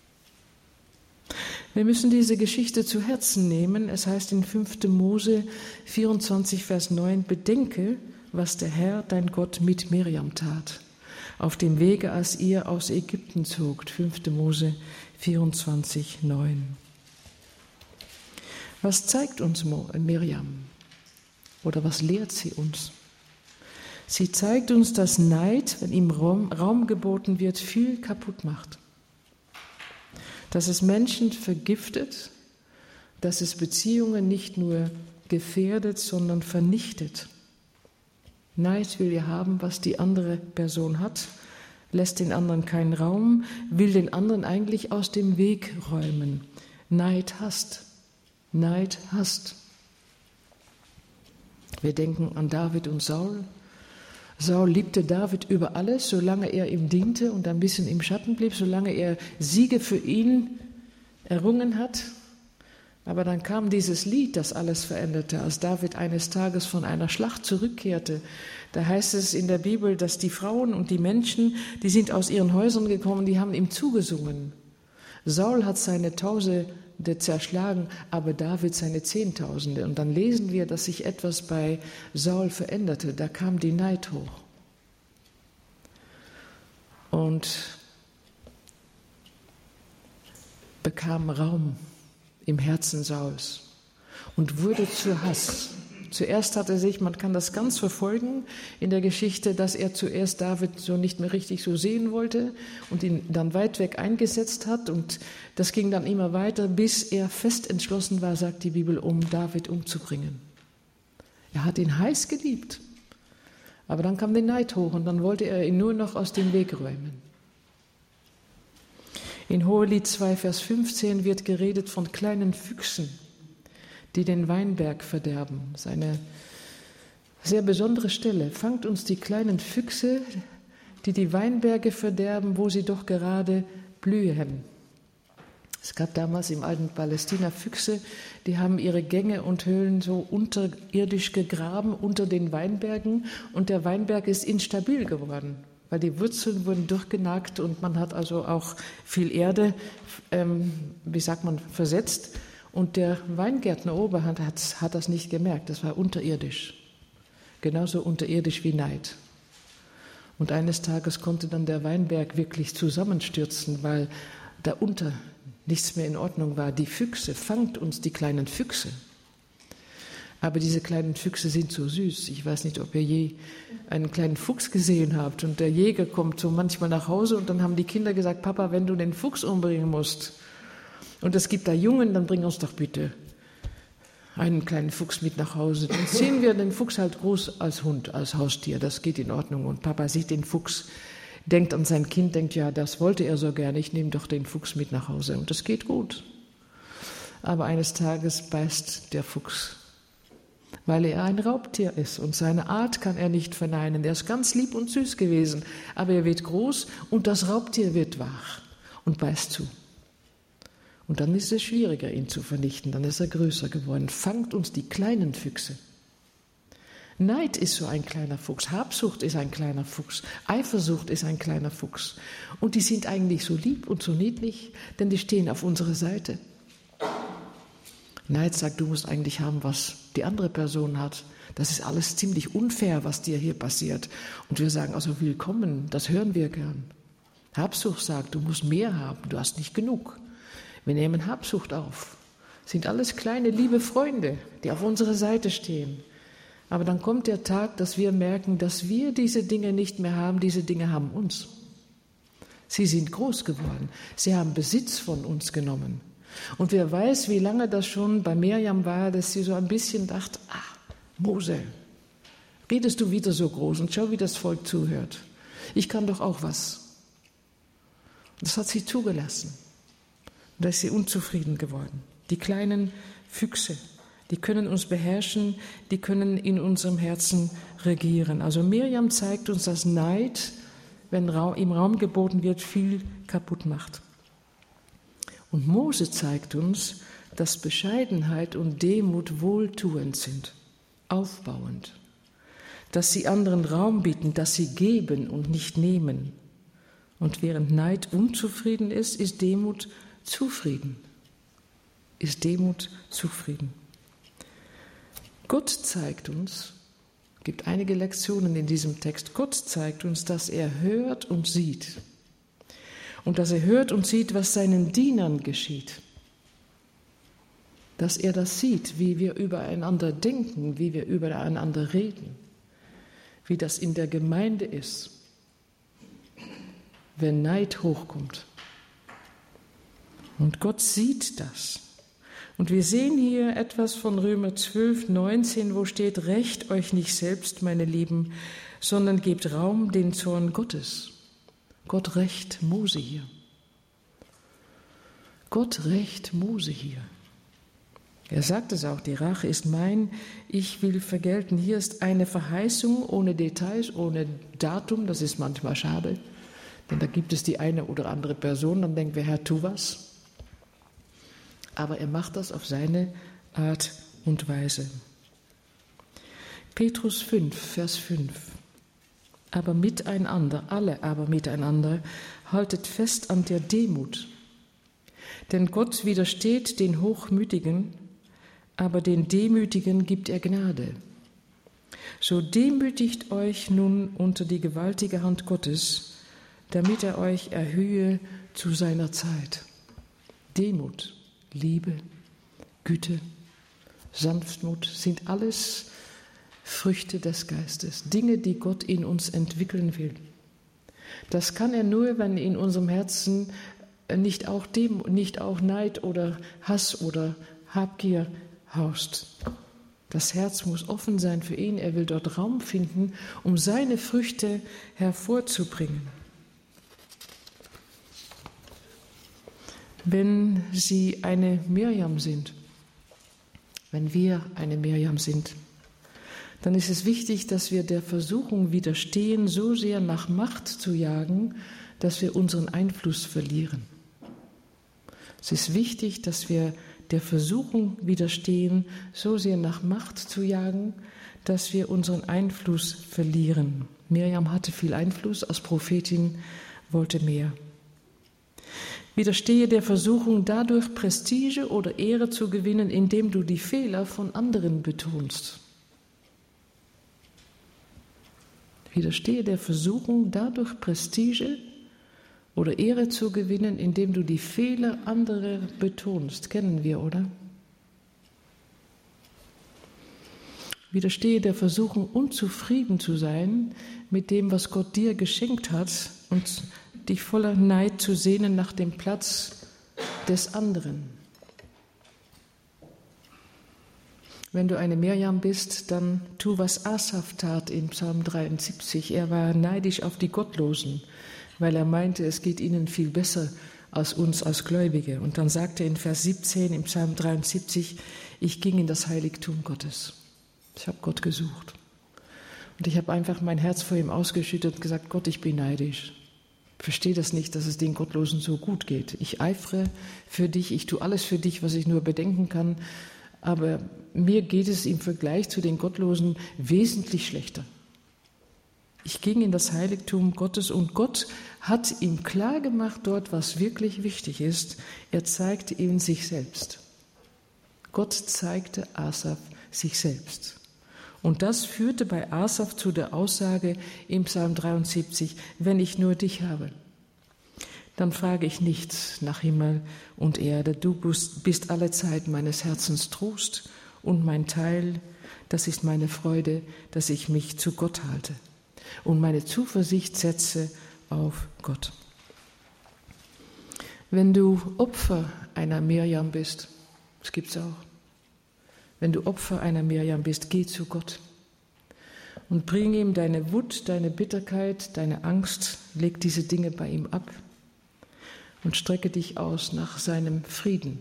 Wir müssen diese Geschichte zu Herzen nehmen. Es heißt in fünfter Mose vierundzwanzig, Vers neun, bedenke, was der Herr, dein Gott, mit Mirjam tat, auf dem Wege, als ihr aus Ägypten zogt. fünfter Mose vierundzwanzig, neun. Was zeigt uns Mirjam? Oder was lehrt sie uns? Sie zeigt uns, dass Neid, wenn ihm Raum, Raum geboten wird, viel kaputt macht. Dass es Menschen vergiftet, dass es Beziehungen nicht nur gefährdet, sondern vernichtet. Neid will ja haben, was die andere Person hat, lässt den anderen keinen Raum, will den anderen eigentlich aus dem Weg räumen. Neid hasst. Neid hasst. Wir denken an David und Saul. Saul liebte David über alles, solange er ihm diente und ein bisschen im Schatten blieb, solange er Siege für ihn errungen hat. Aber dann kam dieses Lied, das alles veränderte, als David eines Tages von einer Schlacht zurückkehrte. Da heißt es in der Bibel, dass die Frauen und die Menschen, die sind aus ihren Häusern gekommen, die haben ihm zugesungen. Saul hat seine Tausende zerschlagen, aber David seine Zehntausende. Und dann lesen wir, dass sich etwas bei Saul veränderte. Da kam die Neid hoch. Und bekam Raum im Herzen Sauls und wurde zu Hass. Zuerst hat er sich, man kann das ganz verfolgen in der Geschichte, dass er zuerst David so nicht mehr richtig so sehen wollte und ihn dann weit weg eingesetzt hat. Und das ging dann immer weiter, bis er fest entschlossen war, sagt die Bibel, um David umzubringen. Er hat ihn heiß geliebt, aber dann kam der Neid hoch und dann wollte er ihn nur noch aus dem Weg räumen. In Hohelied zwei, Vers fünfzehn wird geredet von kleinen Füchsen, die den Weinberg verderben. Das ist eine sehr besondere Stelle. Fangt uns die kleinen Füchse, die die Weinberge verderben, wo sie doch gerade blühen. Es gab damals im alten Palästina Füchse, die haben ihre Gänge und Höhlen so unterirdisch gegraben unter den Weinbergen und der Weinberg ist instabil geworden, weil die Wurzeln wurden durchgenagt und man hat also auch viel Erde, ähm, wie sagt man, versetzt. Und der Weingärtner Oberhand hat, hat das nicht gemerkt, das war unterirdisch. Genauso unterirdisch wie Neid. Und eines Tages konnte dann der Weinberg wirklich zusammenstürzen, weil da unter nichts mehr in Ordnung war. Die Füchse, fangt uns die kleinen Füchse. Aber diese kleinen Füchse sind so süß. Ich weiß nicht, ob ihr je einen kleinen Fuchs gesehen habt. Und der Jäger kommt so manchmal nach Hause und dann haben die Kinder gesagt, Papa, wenn du den Fuchs umbringen musst und es gibt da Jungen, dann bring uns doch bitte einen kleinen Fuchs mit nach Hause. Dann ziehen wir den Fuchs halt groß als Hund, als Haustier. Das geht in Ordnung. Und Papa sieht den Fuchs, denkt an sein Kind, denkt, ja, das wollte er so gerne. Ich nehme doch den Fuchs mit nach Hause. Und das geht gut. Aber eines Tages beißt der Fuchs, weil er ein Raubtier ist und seine Art kann er nicht verneinen. Er ist ganz lieb und süß gewesen, aber er wird groß und das Raubtier wird wach und beißt zu. Und dann ist es schwieriger, ihn zu vernichten, dann ist er größer geworden. Fangt uns die kleinen Füchse. Neid ist so ein kleiner Fuchs, Habsucht ist ein kleiner Fuchs, Eifersucht ist ein kleiner Fuchs. Und die sind eigentlich so lieb und so niedlich, denn die stehen auf unserer Seite. Neid sagt, du musst eigentlich haben, was die andere Person hat. Das ist alles ziemlich unfair, was dir hier passiert. Und wir sagen, also willkommen, das hören wir gern. Habsucht sagt, du musst mehr haben, du hast nicht genug. Wir nehmen Habsucht auf. Das sind alles kleine, liebe Freunde, die auf unserer Seite stehen. Aber dann kommt der Tag, dass wir merken, dass wir diese Dinge nicht mehr haben, diese Dinge haben uns. Sie sind groß geworden, sie haben Besitz von uns genommen. Und wer weiß, wie lange das schon bei Mirjam war, dass sie so ein bisschen dachte, ah, Mose, redest du wieder so groß und schau, wie das Volk zuhört. Ich kann doch auch was. Das hat sie zugelassen. Und da ist sie unzufrieden geworden. Die kleinen Füchse, die können uns beherrschen, die können in unserem Herzen regieren. Also Mirjam zeigt uns, dass Neid, wenn im Raum geboten wird, viel kaputt macht. Und Mose zeigt uns, dass Bescheidenheit und Demut wohltuend sind, aufbauend, dass sie anderen Raum bieten, dass sie geben und nicht nehmen. Und während Neid unzufrieden ist, ist Demut zufrieden. Ist Demut zufrieden. Gott zeigt uns, es gibt einige Lektionen in diesem Text, Gott zeigt uns, dass er hört und sieht. Und dass er hört und sieht, was seinen Dienern geschieht. Dass er das sieht, wie wir übereinander denken, wie wir übereinander reden. wie das in der Gemeinde ist, wenn Neid hochkommt. Und Gott sieht das. Und wir sehen hier etwas von Römer zwölf, neunzehn, wo steht, rächt euch nicht selbst, meine Lieben, sondern gebt Raum dem Zorn Gottes. Gott rächt Mose hier. Gott rächt Mose hier. Er sagt es auch, die Rache ist mein, ich will vergelten. Hier ist eine Verheißung ohne Details, ohne Datum, das ist manchmal schade, denn da gibt es die eine oder andere Person, dann denken wir, Herr, tu was. Aber er macht das auf seine Art und Weise. Petrus fünf, Vers fünf. Aber miteinander, alle aber miteinander, haltet fest an der Demut. Denn Gott widersteht den Hochmütigen, aber den Demütigen gibt er Gnade. So demütigt euch nun unter die gewaltige Hand Gottes, damit er euch erhöhe zu seiner Zeit. Demut, Liebe, Güte, Sanftmut sind alles Früchte des Geistes, Dinge, die Gott in uns entwickeln will. Das kann er nur, wenn in unserem Herzen nicht auch, Dem, nicht auch Neid oder Hass oder Habgier haust. Das Herz muss offen sein für ihn. Er will dort Raum finden, um seine Früchte hervorzubringen. Wenn Sie eine Mirjam sind, wenn wir eine Mirjam sind, dann ist es wichtig, dass wir der Versuchung widerstehen, so sehr nach Macht zu jagen, dass wir unseren Einfluss verlieren. Es ist wichtig, dass wir der Versuchung widerstehen, so sehr nach Macht zu jagen, dass wir unseren Einfluss verlieren. Mirjam hatte viel Einfluss, als Prophetin wollte mehr. Widerstehe der Versuchung, dadurch Prestige oder Ehre zu gewinnen, indem du die Fehler von anderen betonst. Widerstehe der Versuchung, dadurch Prestige oder Ehre zu gewinnen, indem du die Fehler anderer betonst. Kennen wir, oder? Widerstehe der Versuchung, unzufrieden zu sein mit dem, was Gott dir geschenkt hat und dich voller Neid zu sehnen nach dem Platz des anderen. Wenn du eine Mirjam bist, dann tu, was Asaf tat in Psalm dreiundsiebzig. Er war neidisch auf die Gottlosen, weil er meinte, es geht ihnen viel besser als uns als Gläubige. Und dann sagte er in Vers siebzehn im Psalm dreiundsiebzig, ich ging in das Heiligtum Gottes. Ich habe Gott gesucht. Und ich habe einfach mein Herz vor ihm ausgeschüttet und gesagt, Gott, ich bin neidisch. Ich verstehe das nicht, dass es den Gottlosen so gut geht. Ich eifere für dich, ich tue alles für dich, was ich nur bedenken kann. Aber mir geht es im Vergleich zu den Gottlosen wesentlich schlechter. Ich ging in das Heiligtum Gottes und Gott hat ihm klargemacht dort, was wirklich wichtig ist. Er zeigte ihm sich selbst. Gott zeigte Asaf sich selbst. Und das führte bei Asaf zu der Aussage im Psalm dreiundsiebzig, wenn ich nur dich habe, dann frage ich nichts nach Himmel und Erde. Du bist alle Zeit meines Herzens Trost und mein Teil, das ist meine Freude, dass ich mich zu Gott halte und meine Zuversicht setze auf Gott. Wenn du Opfer einer Mirjam bist, das gibt es auch, wenn du Opfer einer Mirjam bist, geh zu Gott und bring ihm deine Wut, deine Bitterkeit, deine Angst, leg diese Dinge bei ihm ab und strecke dich aus nach seinem Frieden.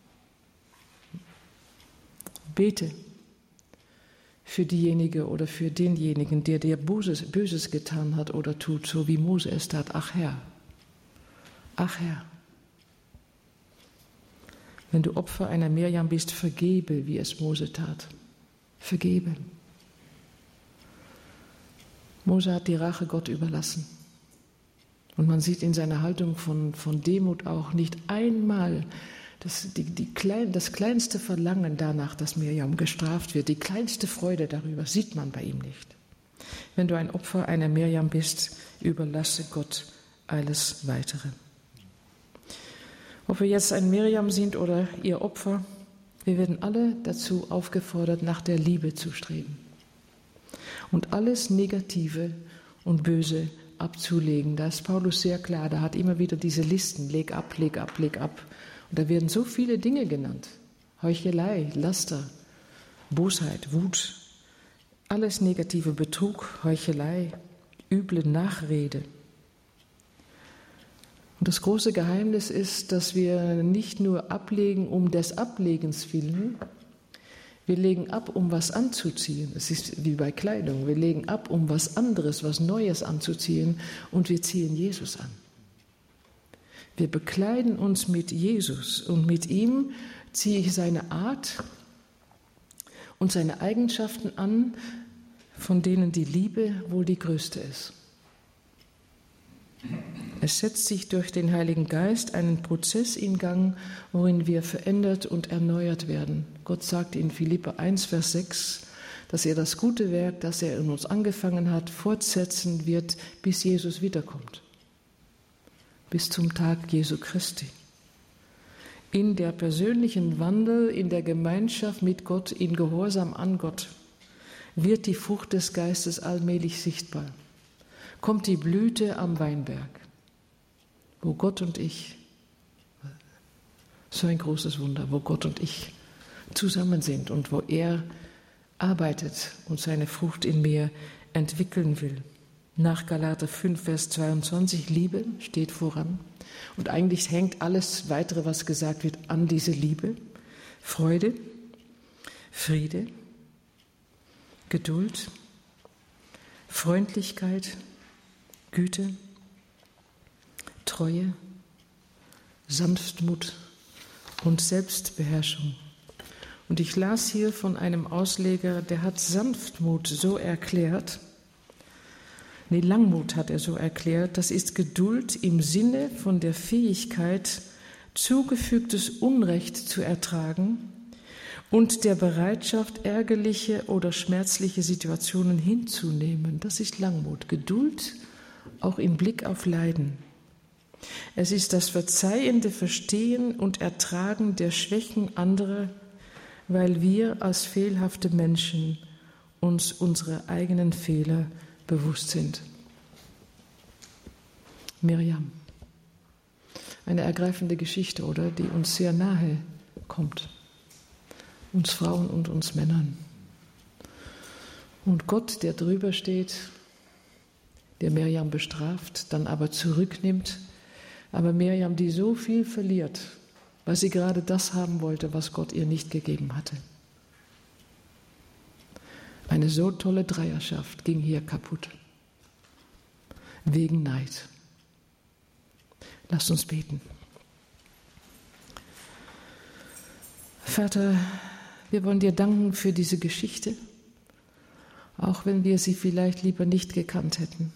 Bete für diejenige oder für denjenigen, der dir Böses, Böses getan hat oder tut, so wie Mose es tat. Ach Herr, ach Herr. Wenn du Opfer einer Mirjam bist, vergebe, wie es Mose tat. Vergebe. Mose hat die Rache Gott überlassen. Und man sieht in seiner Haltung von, von Demut auch nicht einmal das, die, die klein, das kleinste Verlangen danach, dass Mirjam gestraft wird, die kleinste Freude darüber, sieht man bei ihm nicht. Wenn du ein Opfer einer Mirjam bist, überlasse Gott alles Weitere. Ob wir jetzt ein Mirjam sind oder ihr Opfer, wir werden alle dazu aufgefordert, nach der Liebe zu streben. und alles Negative und Böse abzulegen. Da ist Paulus sehr klar, da hat immer wieder diese Listen, leg ab, leg ab, leg ab. Und da werden so viele Dinge genannt. Heuchelei, Laster, Bosheit, Wut, alles negative, Betrug, Heuchelei, üble Nachrede. Und das große Geheimnis ist, dass wir nicht nur ablegen um des Ablegens willen, wir legen ab, um was anzuziehen. Es ist wie bei Kleidung. Wir legen ab, um was anderes, was Neues anzuziehen, und wir ziehen Jesus an. Wir bekleiden uns mit Jesus, und mit ihm ziehe ich seine Art und seine Eigenschaften an, von denen die Liebe wohl die größte ist. Es setzt sich durch den Heiligen Geist einen Prozess in Gang, worin wir verändert und erneuert werden. Gott sagt in Philipper eins, Vers sechs, dass er das gute Werk, das er in uns angefangen hat, fortsetzen wird, bis Jesus wiederkommt. Bis zum Tag Jesu Christi. In der persönlichen Wandel, in der Gemeinschaft mit Gott, in Gehorsam an Gott, wird die Frucht des Geistes allmählich sichtbar. Kommt die Blüte am Weinberg, wo Gott und ich, so ein großes Wunder, wo Gott und ich zusammen sind und wo er arbeitet und seine Frucht in mir entwickeln will. Nach Galater fünf, Vers zweiundzwanzig, Liebe steht voran. Und eigentlich hängt alles weitere, was gesagt wird, an diese Liebe. Freude, Friede, Geduld, Freundlichkeit, Güte, Treue, Sanftmut und Selbstbeherrschung. Und ich las hier von einem Ausleger, der hat Sanftmut so erklärt, nee, Langmut hat er so erklärt, das ist Geduld im Sinne von der Fähigkeit, zugefügtes Unrecht zu ertragen und der Bereitschaft, ärgerliche oder schmerzliche Situationen hinzunehmen. Das ist Langmut, Geduld auch im Blick auf Leiden. Es ist das verzeihende Verstehen und Ertragen der Schwächen anderer, weil wir als fehlhafte Menschen uns unsere eigenen Fehler bewusst sind. Miriam. Eine ergreifende Geschichte, oder? Die uns sehr nahe kommt. Uns Frauen und uns Männern. Und Gott, der drüber steht, der Miriam bestraft, dann aber zurücknimmt. Aber Miriam, die so viel verliert, weil sie gerade das haben wollte, was Gott ihr nicht gegeben hatte. Eine so tolle Dreierschaft ging hier kaputt. Wegen Neid. Lasst uns beten. Vater, wir wollen dir danken für diese Geschichte, auch wenn wir sie vielleicht lieber nicht gekannt hätten.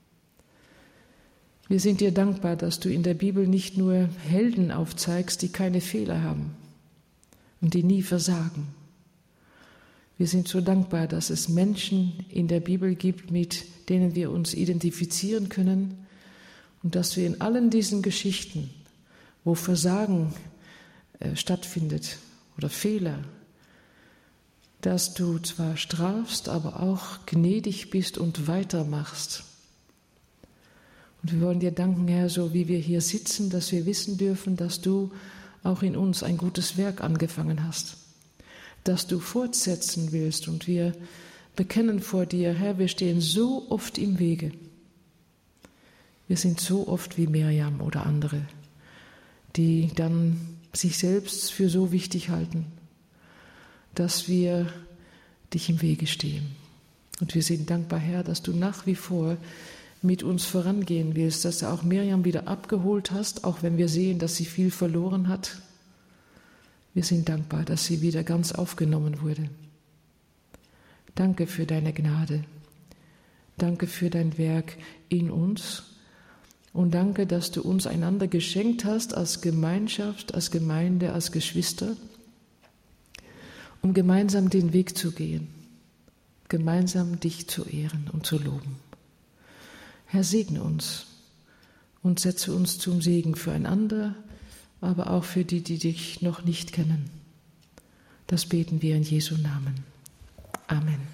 Wir sind dir dankbar, dass du in der Bibel nicht nur Helden aufzeigst, die keine Fehler haben und die nie versagen. Wir sind so dankbar, dass es Menschen in der Bibel gibt, mit denen wir uns identifizieren können und dass wir in allen diesen Geschichten, wo Versagen äh, stattfindet oder Fehler, dass du zwar strafst, aber auch gnädig bist und weitermachst. Und wir wollen dir danken, Herr, so wie wir hier sitzen, dass wir wissen dürfen, dass du auch in uns ein gutes Werk angefangen hast, dass du fortsetzen willst. Und wir bekennen vor dir, Herr, wir stehen so oft im Wege. Wir sind so oft wie Miriam oder andere, die dann sich selbst für so wichtig halten, dass wir dich im Wege stehen. Und wir sind dankbar, Herr, dass du nach wie vor mit uns vorangehen willst, dass du auch Miriam wieder abgeholt hast, auch wenn wir sehen, dass sie viel verloren hat. Wir sind dankbar, dass sie wieder ganz aufgenommen wurde. Danke für deine Gnade. Danke für dein Werk in uns. Und danke, dass du uns einander geschenkt hast als Gemeinschaft, als Gemeinde, als Geschwister, um gemeinsam den Weg zu gehen, gemeinsam dich zu ehren und zu loben. Herr, segne uns und setze uns zum Segen füreinander, aber auch für die, die dich noch nicht kennen. Das beten wir in Jesu Namen. Amen.